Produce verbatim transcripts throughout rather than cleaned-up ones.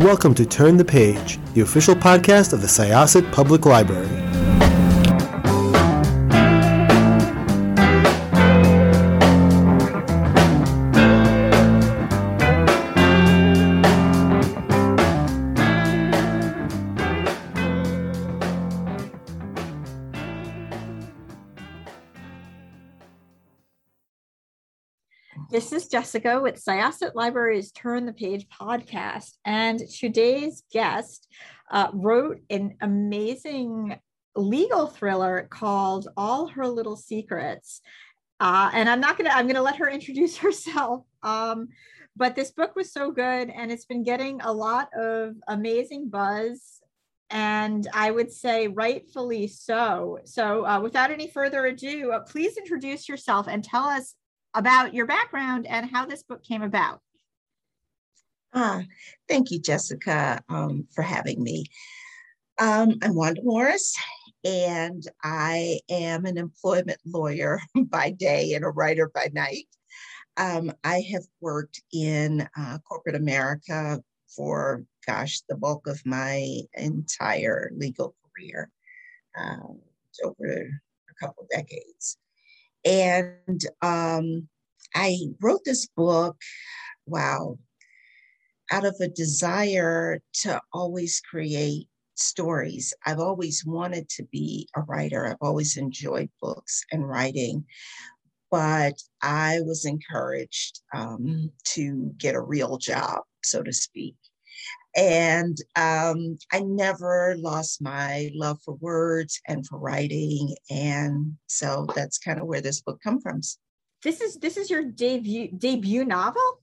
welcome to Turn the Page, the official podcast of the Syosset Public Library. This is Jessica with Syosset Library's Turn the Page podcast, and today's guest uh, wrote an amazing legal thriller called All Her Little Secrets. Uh, and I'm not gonna, I'm gonna let her introduce herself. Um, but this book was so good, and it's been getting a lot of amazing buzz, and I would say rightfully so. So uh, without any further ado, uh, please introduce yourself and tell us about your background and how this book came about. Ah, thank you, Jessica, um, for having me. Um, I'm Wanda Morris, and I am an employment lawyer by day and a writer by night. Um, I have worked in uh, corporate America for, gosh, the bulk of my entire legal career, um, over a couple of decades. And um, I wrote this book, wow, out of a desire to always create stories. I've always wanted to be a writer. I've always enjoyed books and writing, but I was encouraged um, to get a real job, so to speak. And um, I never lost my love for words and for writing. And so that's kind of where this book comes from. This is this is your debut debut novel?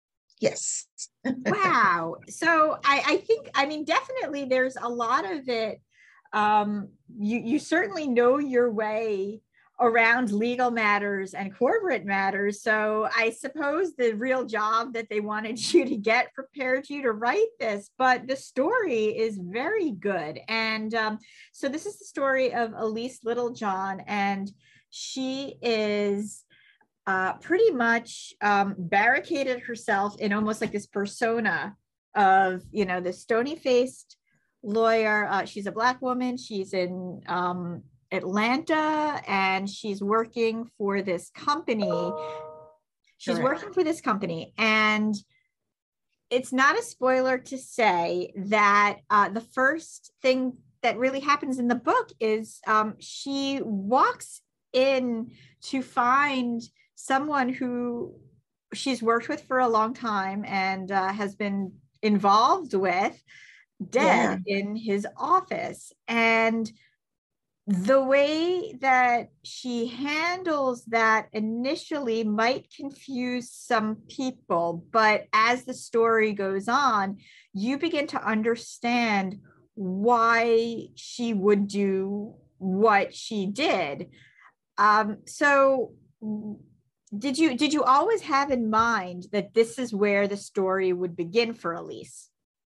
Yes. Wow. So I, I think, I mean, definitely there's a lot of it. Um, you, you certainly know your way around legal matters and corporate matters. So I suppose the real job that they wanted you to get prepared you to write this, but the story is very good. And um, so this is the story of Elise Littlejohn, and she is uh, pretty much um, barricaded herself in almost like this persona of, you know, this stony-faced lawyer. Uh, she's a Black woman. She's in um, Atlanta, and she's working for this company. She's Correct. working for this company, and it's not a spoiler to say that uh, the first thing that really happens in the book is um, she walks in to find someone who she's worked with for a long time and uh, has been involved with dead yeah. in his office. And the way that she handles that initially might confuse some people, but as the story goes on, you begin to understand why she would do what she did. Um, so did you did you always have in mind that this is where the story would begin for Elise?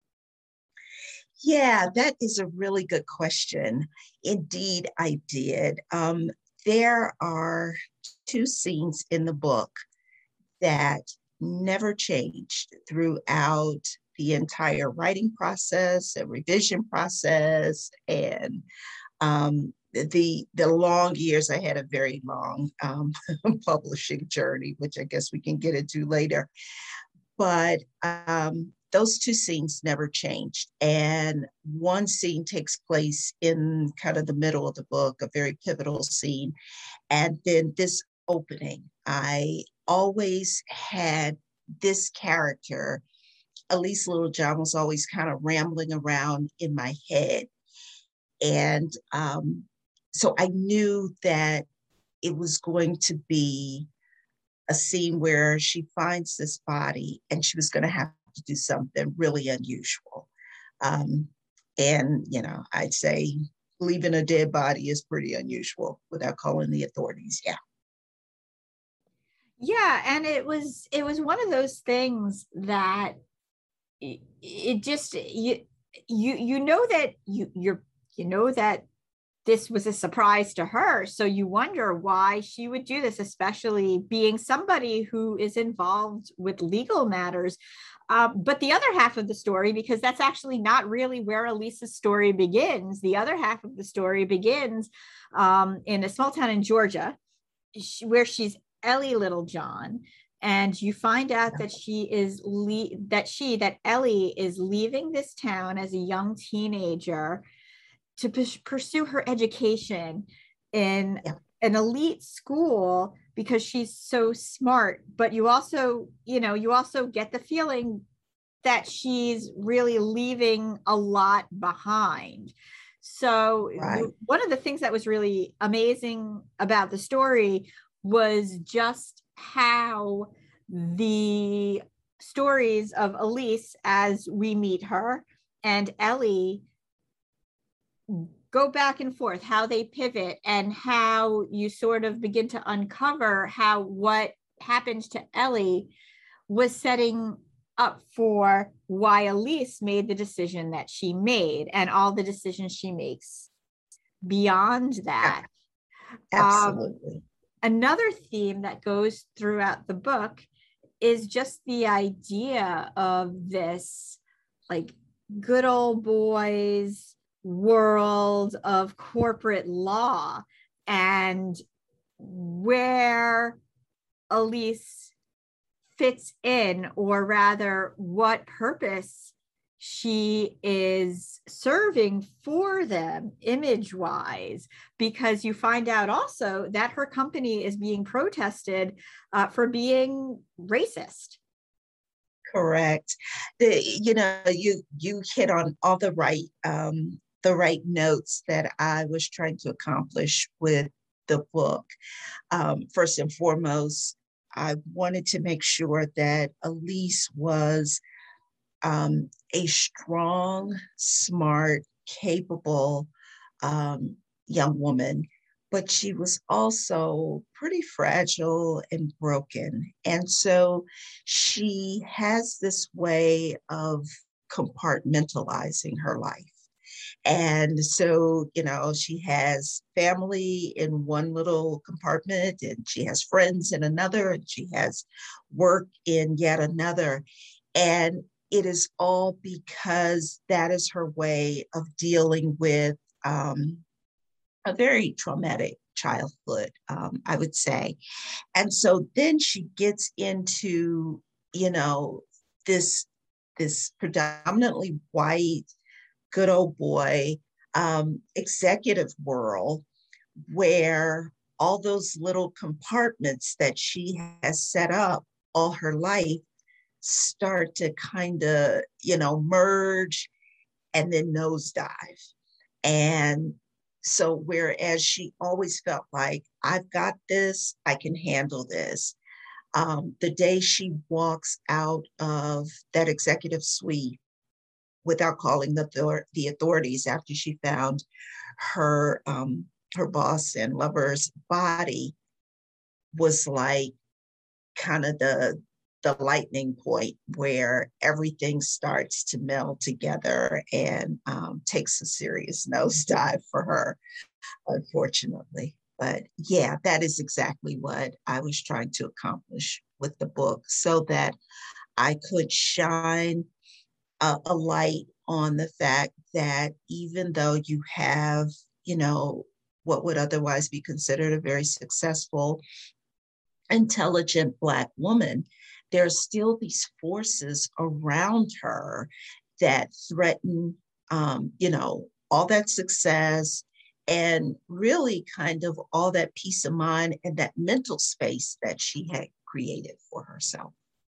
Yeah, that is a really good question. Indeed, I did. Um, there are two scenes in the book that never changed throughout the entire writing process and revision process, and um, the the long years. I had a very long um, publishing journey, which I guess we can get into later. But um, those two scenes never changed. And one scene takes place in kind of the middle of the book, a very pivotal scene. And then this opening, I always had this character, Elise Littlejohn, was always kind of rambling around in my head. And um, so I knew that it was going to be a scene where she finds this body and she was going to have to do something really unusual. Um, and, you know, I'd say leaving a dead body is pretty unusual without calling the authorities. Yeah. Yeah. And it was, it was one of those things that it, it just, you, you, you know that you, you're, you know that this was a surprise to her. So you wonder why she would do this, especially being somebody who is involved with legal matters. Uh, but the other half of the story, because that's actually not really where Elise's story begins. The other half of the story begins um, in a small town in Georgia, where she's Ellie Littlejohn. And you find out that she is le- that she that Ellie is leaving this town as a young teenager to p- pursue her education in Yeah. an elite school because she's so smart. But you also, you know, you also get the feeling that she's really leaving a lot behind. So Right. the, one of the things that was really amazing about the story was just how the stories of Elise as we meet her and Ellie go back and forth, how they pivot, and how you sort of begin to uncover how what happened to Ellie was setting up for why Elise made the decision that she made and all the decisions she makes beyond that. Absolutely. Um, another theme that goes throughout the book is just the idea of this like good old boys world of corporate law, and where Elise fits in, or rather what purpose she is serving for them image wise, because you find out also that her company is being protested uh, for being racist. Correct. The, you know, you you hit on all the right um, the right notes that I was trying to accomplish with the book. Um, first and foremost, I wanted to make sure that Elise was um, a strong, smart, capable um, young woman, but she was also pretty fragile and broken. And so she has this way of compartmentalizing her life. And so, you know, she has family in one little compartment, and she has friends in another, and she has work in yet another. And it is all because that is her way of dealing with um, a very traumatic childhood, um, I would say. And so then she gets into, you know, this this predominantly white, good old boy um, executive world, where all those little compartments that she has set up all her life start to kind of, you know, merge and then nosedive. And so, whereas she always felt like, I've got this, I can handle this. Um, the day she walks out of that executive suite without calling the, the authorities after she found her um, her boss and lover's body, was like kind of the the lightning point where everything starts to meld together and um, takes a serious nosedive for her, unfortunately. But yeah, that is exactly what I was trying to accomplish with the book, so that I could shine a, a light on the fact that even though you have, you know, what would otherwise be considered a very successful, intelligent Black woman, there are still these forces around her that threaten, um, you know, all that success and really kind of all that peace of mind and that mental space that she had created for herself.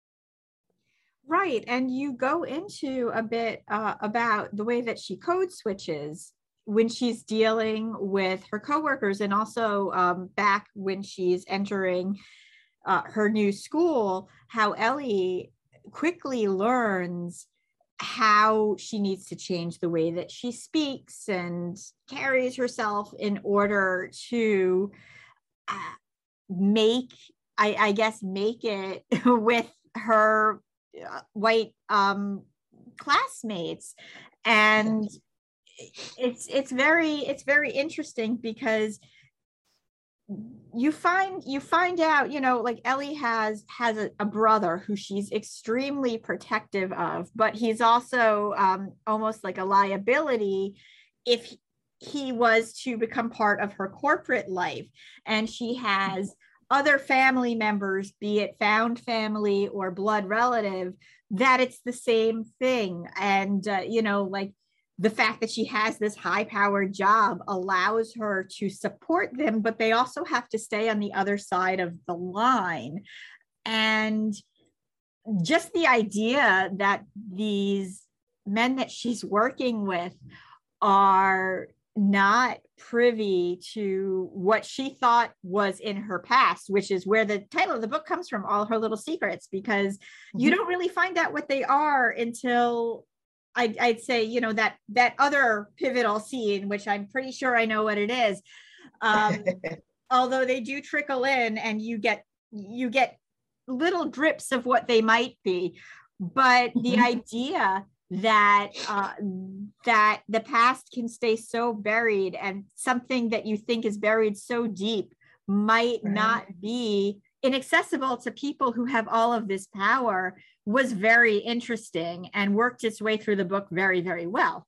Right. And you go into a bit uh, about the way that she code switches when she's dealing with her coworkers, and also um, back when she's entering uh, her new school, how Ellie quickly learns how she needs to change the way that she speaks and carries herself in order to uh, make, I, I guess, make it with her uh, white um, classmates. And it's it's very it's very interesting because you find you find out, you know, like Ellie has has a, a brother who she's extremely protective of, but he's also um, almost like a liability if he was to become part of her corporate life. And she has other family members, be it found family or blood relative, that it's the same thing. And uh, you know, like the fact that she has this high powered job allows her to support them, but they also have to stay on the other side of the line. And just the idea that these men that she's working with are not privy to what she thought was in her past, which is where the title of the book comes from, All Her Little Secrets, because mm-hmm. you don't really find out what they are until I'd, I'd say, you know, that that other pivotal scene, which I'm pretty sure I know what it is. Um, although they do trickle in and you get you get little drips of what they might be. But mm-hmm. the idea that uh, that the past can stay so buried and something that you think is buried so deep might right. not be inaccessible to people who have all of this power was very interesting and worked its way through the book very, very well.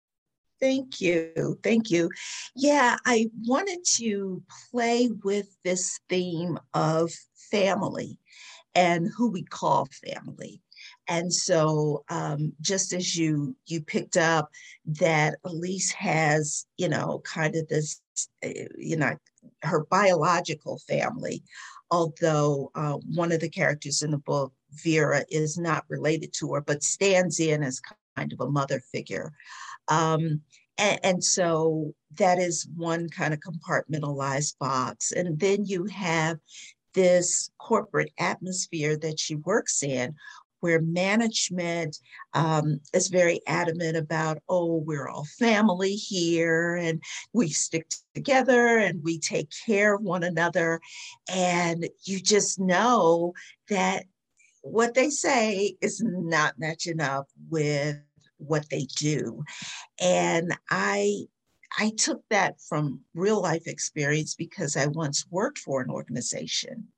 Thank you. Thank you. Yeah, I wanted to play with this theme of family and who we call family. And so um, just as you you picked up that Elise has, you know, kind of this, you know, her biological family, although uh, one of the characters in the book, Vera, is not related to her, but stands in as kind of a mother figure. Um, and, and so that is one kind of compartmentalized box. And then you have this corporate atmosphere that she works in, where management um, is very adamant about, oh, we're all family here and we stick together and we take care of one another. And you just know that what they say is not matching up with what they do. And I I took that from real life experience because I once worked for an organization.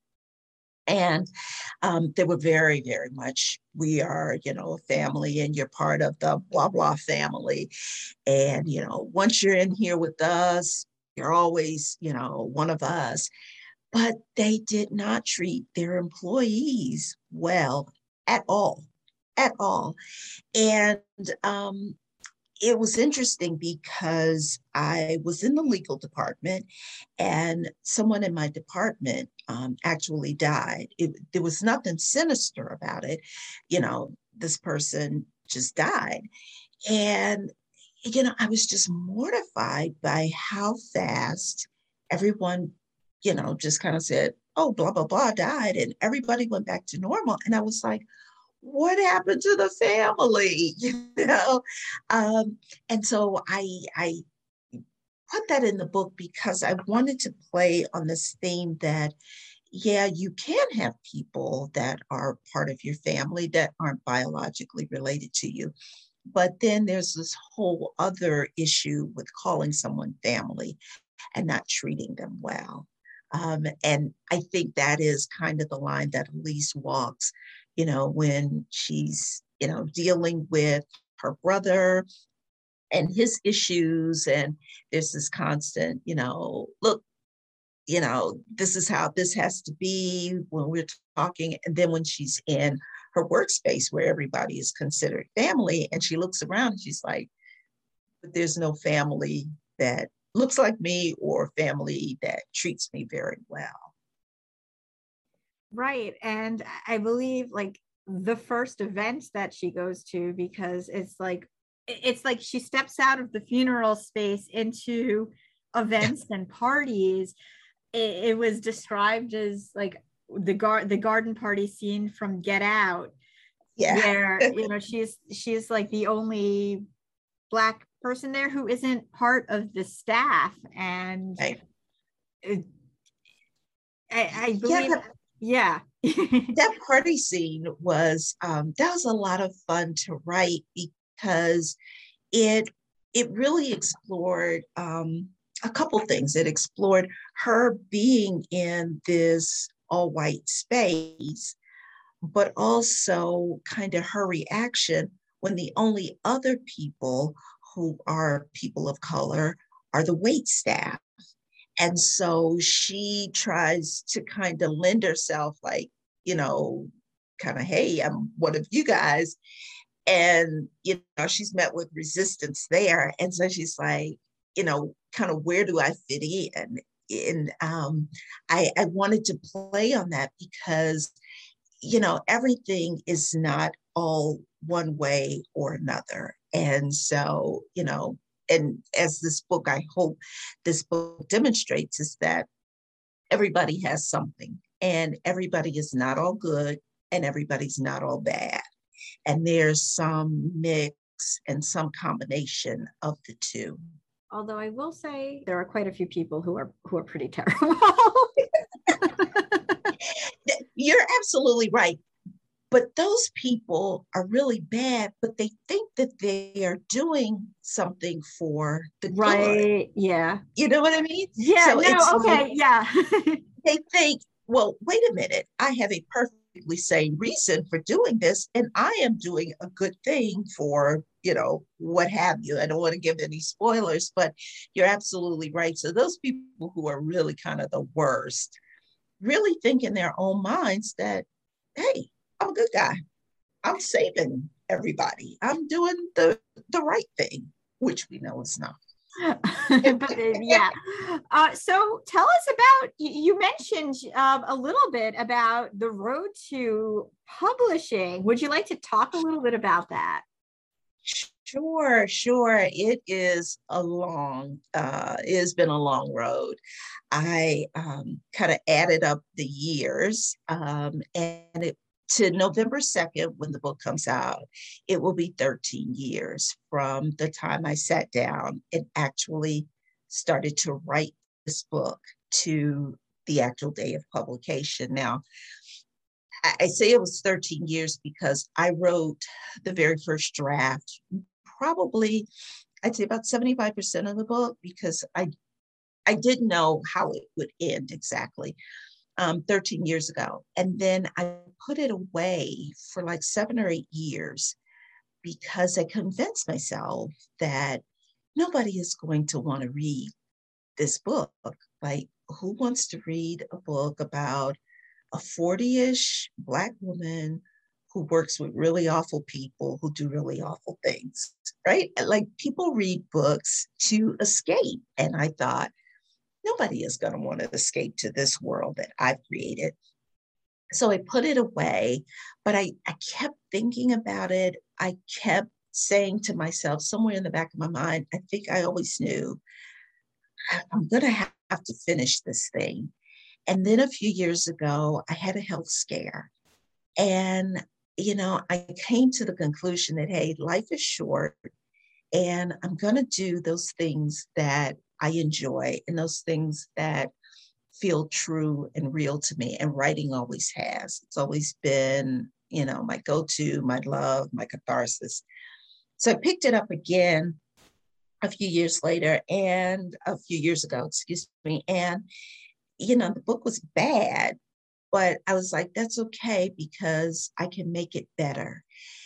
And um, they were very, very much, we are, you know, a family and you're part of the blah, blah family. And, you know, once you're in here with us, you're always, you know, one of us. But they did not treat their employees well at all, at all. And um, it was interesting because I was in the legal department and someone in my department um, actually died. It, there was nothing sinister about it. You know, this person just died. And, you know, I was just mortified by how fast everyone, you know, just kind of said, oh, blah, blah, blah, died. And everybody went back to normal. And I was like, what happened to the family? You know? Um, and so I, I put that in the book because I wanted to play on this theme that, yeah, you can have people that are part of your family that aren't biologically related to you. But then there's this whole other issue with calling someone family and not treating them well. Um, and I think that is kind of the line that Elise walks, you know, when she's, you know, dealing with her brother and his issues. And there's this constant, you know, look, you know, this is how this has to be when we're talking. And then when she's in her workspace where everybody is considered family, and she looks around and she's like, but there's no family that looks like me or family that treats me very well. Right. And I believe like the first event that she goes to, because it's like, it's like she steps out of the funeral space into events and parties. It, it was described as like the gar- the garden party scene from Get Out, yeah. where, you know, she's, she's like the only Black person there who isn't part of the staff. And right. it, I, I believe, yeah. yeah. That party scene was, um, that was a lot of fun to write because it it really explored um, a couple things. It explored her being in this all white space, but also kind of her reaction when the only other people who are people of color are the wait staff. And so she tries to kind of lend herself, like, you know, kind of, hey, I'm one of you guys. And, you know, she's met with resistance there. And so she's like, you know, kind of, where do I fit in? And um, I, I wanted to play on that because, you know, everything is not all one way or another. And so, you know, and as this book, I hope this book demonstrates, is that everybody has something, and everybody is not all good, and everybody's not all bad. And there's some mix and some combination of the two. Although I will say there are quite a few people who are who are pretty terrible. You're absolutely right. But those people are really bad, but they think that they are doing something for the right. good. Yeah. You know what I mean? Yeah. So no. Okay. like, yeah. they think, well, wait a minute. I have a perfectly sane reason for doing this, and I am doing a good thing for, you know, what have you. I don't want to give any spoilers, but you're absolutely right. So those people who are really kind of the worst really think in their own minds that, hey, I'm a good guy. I'm saving everybody. I'm doing the, the right thing, which we know is not. But yeah. Uh, so tell us about, you mentioned um, a little bit about the road to publishing. Would you like to talk a little bit about that? Sure, sure. It is a long, uh, it has been a long road. I um, kind of added up the years, um, and it to November second, when the book comes out, it will be thirteen years from the time I sat down and actually started to write this book to the actual day of publication. Now, I say it was thirteen years because I wrote the very first draft, probably, I'd say about seventy-five percent of the book, because I, I didn't know how it would end exactly. Um, thirteen years ago. And then I put it away for like seven or eight years because I convinced myself that nobody is going to want to read this book. Like, who wants to read a book about a forty-ish Black woman who works with really awful people who do really awful things, right? Like, people read books to escape. And I thought, nobody is going to want to escape to this world that I've created. So I put it away, but I, I kept thinking about it. I kept saying to myself, somewhere in the back of my mind, I think I always knew, I'm going to have to finish this thing. And then a few years ago, I had a health scare. And, you know, I came to the conclusion that, hey, life is short, and I'm going to do those things that I enjoy and those things that feel true and real to me. And writing always has. It's always been, you know, my go-to, my love, my catharsis. So I picked it up again a few years later and a few years ago, excuse me. And, you know, the book was bad, but I was like, that's okay because I can make it better.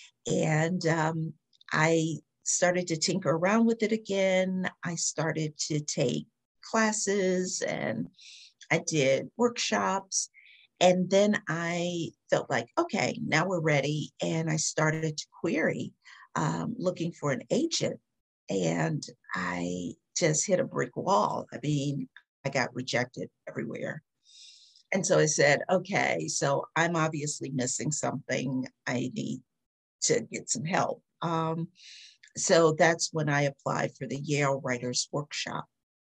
And um, I started to tinker around with it again. I started to take classes and I did workshops. And then I felt like, okay, now we're ready. And I started to query, um, looking for an agent. And I just hit a brick wall. I mean, I got rejected everywhere. And so I said, okay, so I'm obviously missing something. I need to get some help. Um, so that's when I applied for the Yale Writers Workshop.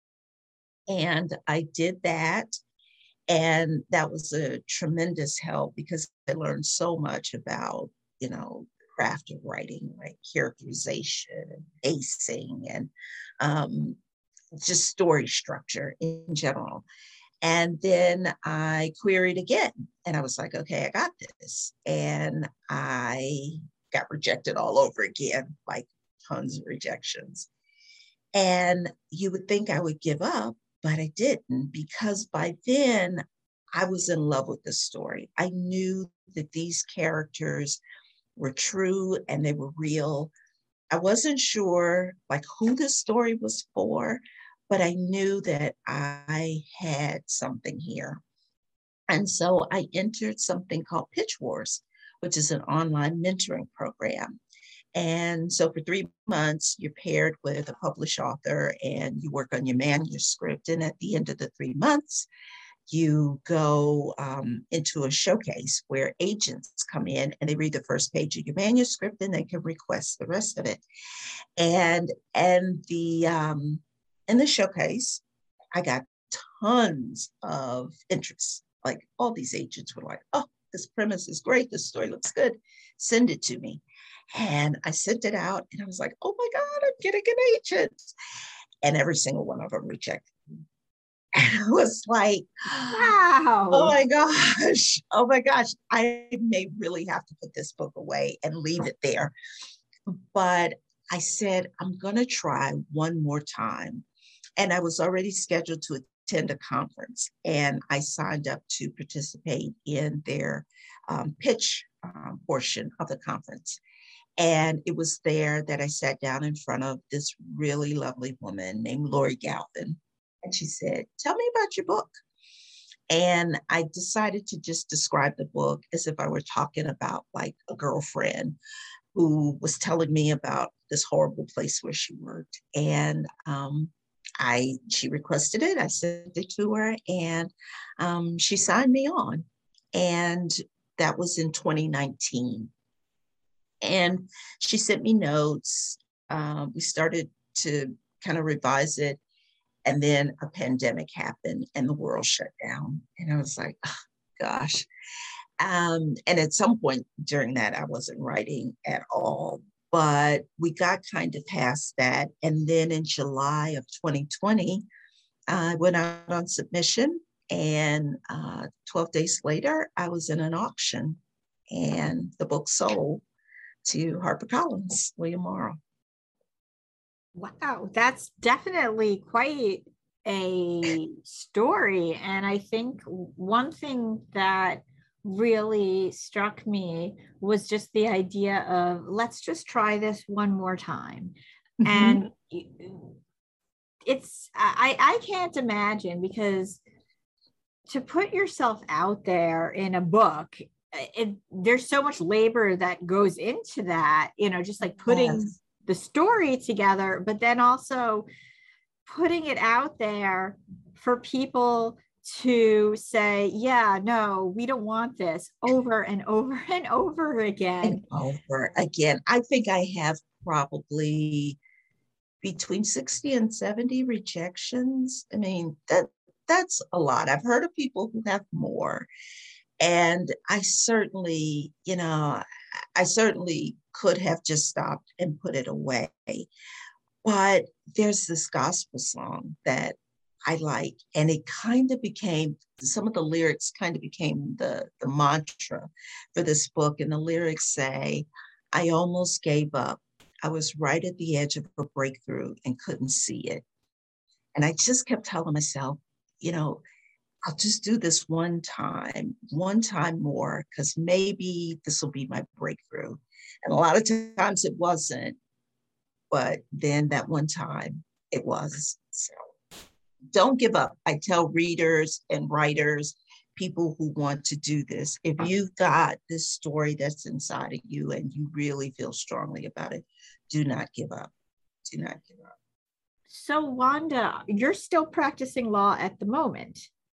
And I did that. And that was a tremendous help because I learned so much about, you know, the craft of writing, like characterization and pacing and um, just story structure in general. And then I queried again and I was like, okay, I got this. And I got rejected all over again, like tons of rejections. And you would think I would give up, but I didn't, because by then I was in love with the story. I knew that these characters were true and they were real. I wasn't sure like who this story was for, but I knew that I had something here. And so I entered something called Pitch Wars, which is an online mentoring program. And so for three months, you're paired with a published author and you work on your manuscript. And at the end of the three months, you go um, into a showcase where agents come in and they read the first page of your manuscript and they can request the rest of it. And and the um, in the showcase, I got tons of interest. Like all these agents were like, "Oh, this premise is great. This story looks good. Send it to me." And I sent it out, and I was like, "Oh my God, I'm getting an agent!" And every single one of them rejected me. And I was like, Wow. oh my gosh, oh my gosh, I may really have to put this book away and leave it there. But I said, I'm going to try one more time. And I was already scheduled to attend a conference, and I signed up to participate in their um, pitch um, portion of the conference. And it was there that I sat down in front of this really lovely woman named Lori Galvin. And she said, "Tell me about your book." And I decided to just describe the book as if I were talking about like a girlfriend who was telling me about this horrible place where she worked. And um, I, she requested it. I sent it to her, and um, she signed me on. And that was in twenty nineteen. And she sent me notes. Um, we started to kind of revise it. And then a pandemic happened and the world shut down. And I was like, oh, gosh. Um, and at some point during that, I wasn't writing at all. But we got kind of past that. And then in July of twenty twenty, I went out on submission. And uh, twelve days later, I was in an auction. And the book sold to HarperCollins, William Morrow. Wow, that's definitely quite a story. And I think one thing that really struck me was just the idea of let's just try this one more time. Mm-hmm. And it's, I, I can't imagine, because to put yourself out there in a book, it, there's so much labor that goes into that, you know, just like putting yes. the story together, but then also putting it out there for people to say, yeah, no, we don't want this, over and over and over again. And over again. I think I have probably between sixty and seventy rejections. I mean, that that's a lot. I've heard of people who have more. And I certainly, you know, I certainly could have just stopped and put it away. But there's this gospel song that I like, and it kind of became, some of the lyrics kind of became the, the mantra for this book. And the lyrics say, "I almost gave up. I was right at the edge of a breakthrough and couldn't see it." And I just kept telling myself, you know, I'll just do this one time, one time more, because maybe this will be my breakthrough. And a lot of times it wasn't, but then that one time it was. So don't give up. I tell readers and writers, people who want to do this, if you've got this story that's inside of you and you really feel strongly about it, do not give up. Do not give up. So Wanda, you're still practicing law at the moment.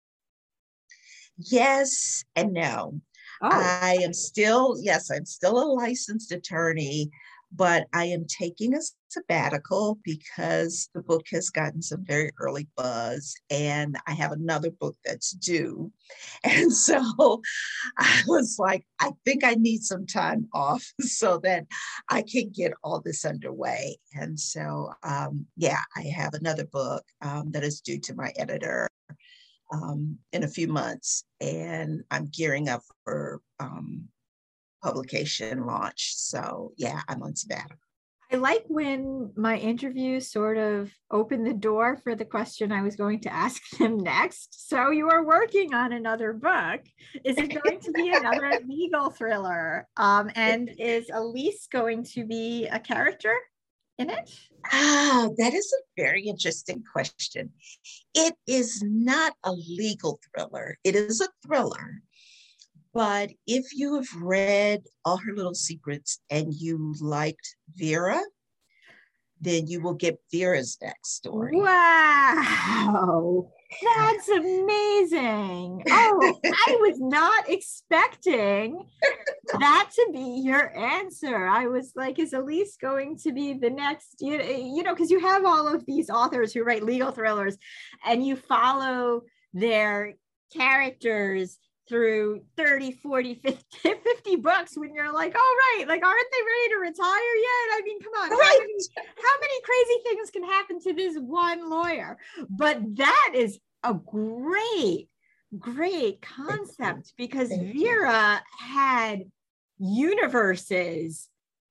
Yes and no. Oh. I am still, yes, I'm still a licensed attorney, but I am taking a sabbatical because the book has gotten some very early buzz and I have another book that's due. And so I was like, I think I need some time off so that I can get all this underway. And so, um, yeah, I have another book um, that is due to my editor Um, in a few months, and I'm gearing up for um, publication launch. So yeah, I'm on sabbatical. I like when my interviews sort of open the door for the question I was going to ask them next. So you are working on another book. Is it going to be another legal thriller? Um, and is Elise going to be a character in it? Ah, that is a very interesting question. It is not a legal thriller. It is a thriller. But if you have read All Her Little Secrets and you liked Vera, then you will get Vera's next story. Wow, that's amazing. Oh, I was not expecting that to be your answer. I was like, is Elise going to be the next, you, you know, because you have all of these authors who write legal thrillers and you follow their characters through thirty, forty, fifty, fifty books when you're like, oh, right, like, aren't they ready to retire yet? I mean, come on, right. how many, how many crazy things can happen to this one lawyer? But that is a great, great concept because Vera had universes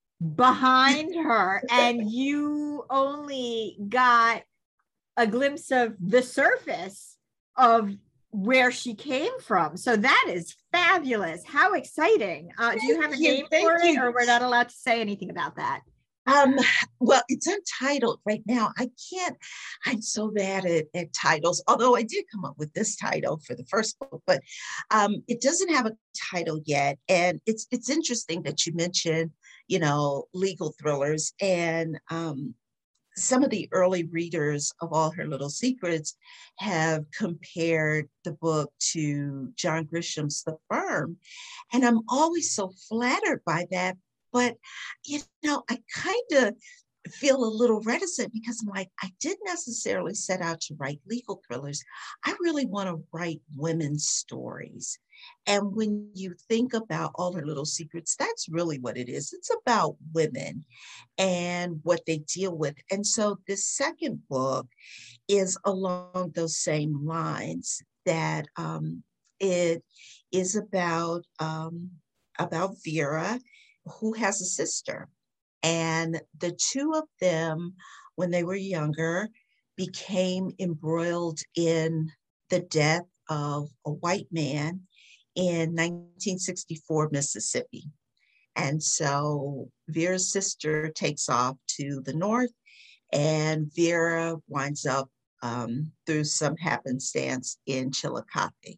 behind her and you only got a glimpse of the surface of where she came from. So that is fabulous. How exciting. Uh, do you have a you, name for it you. or we're not allowed to say anything about that? Um, well, it's untitled right now. I can't, I'm so bad at, at titles, although I did come up with this title for the first book, but um, it doesn't have a title yet. And it's it's interesting that you mentioned, you know, legal thrillers. And um, some of the early readers of All Her Little Secrets have compared the book to John Grisham's The Firm. And I'm always so flattered by that. But, you know, I kind of feel a little reticent because I'm like, I didn't necessarily set out to write legal thrillers. I really want to write women's stories. And when you think about All Her Little Secrets, that's really what it is. It's about women and what they deal with. And so this second book is along those same lines, that um, it is about, um, about Vera, who has a sister. And the two of them, when they were younger, became embroiled in the death of a white man in nineteen sixty-four, Mississippi. And so Vera's sister takes off to the north, and Vera winds up um, through some happenstance in Chillicothe.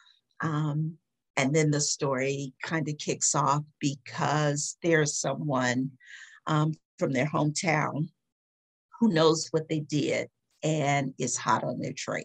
Um, and then the story kind of kicks off because there's someone um, from their hometown who knows what they did and is hot on their trail.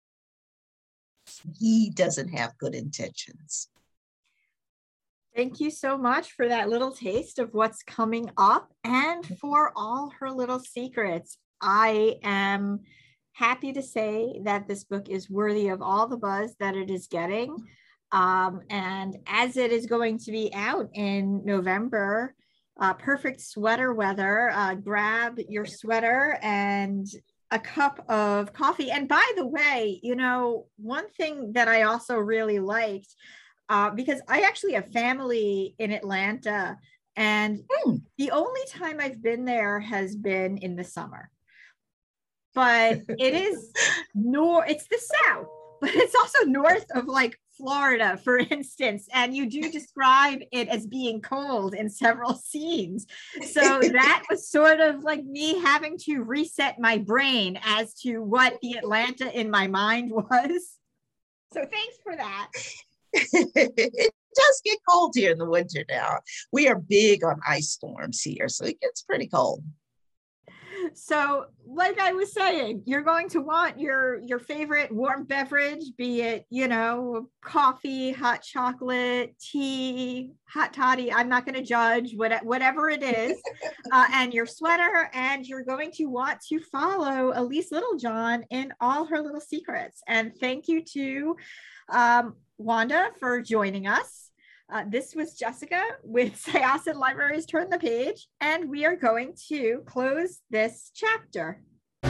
He doesn't have good intentions. Thank you so much for that little taste of what's coming up and for All Her Little Secrets. I am happy to say that this book is worthy of all the buzz that it is getting. Um, and as it is going to be out in November, uh, perfect sweater weather, uh, grab your sweater and a cup of coffee. And by the way, you know, one thing that I also really liked, uh, because I actually have family in Atlanta, and mm. the only time I've been there has been in the summer. But it is nor it's the South, but it's also north of like Florida, for instance, and you do describe it as being cold in several scenes. So that was sort of like me having to reset my brain as to what the Atlanta in my mind was. So thanks for that. It does get cold here in the winter now. We are big on ice storms here, so it gets pretty cold. So like I was saying, you're going to want your, your favorite warm beverage, be it, you know, coffee, hot chocolate, tea, hot toddy. I'm not going to judge what, whatever it is, uh, and your sweater. And you're going to want to follow Elise Littlejohn in All Her Little Secrets. And thank you to um, Wanda for joining us. Uh, this was Jessica with Syosset Libraries Turn the Page, and we are going to close this chapter.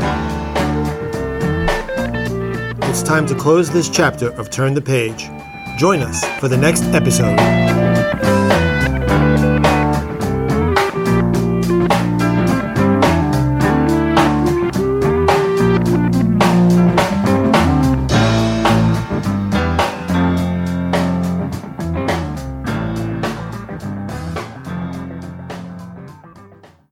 It's time to close this chapter of Turn the Page. Join us for the next episode.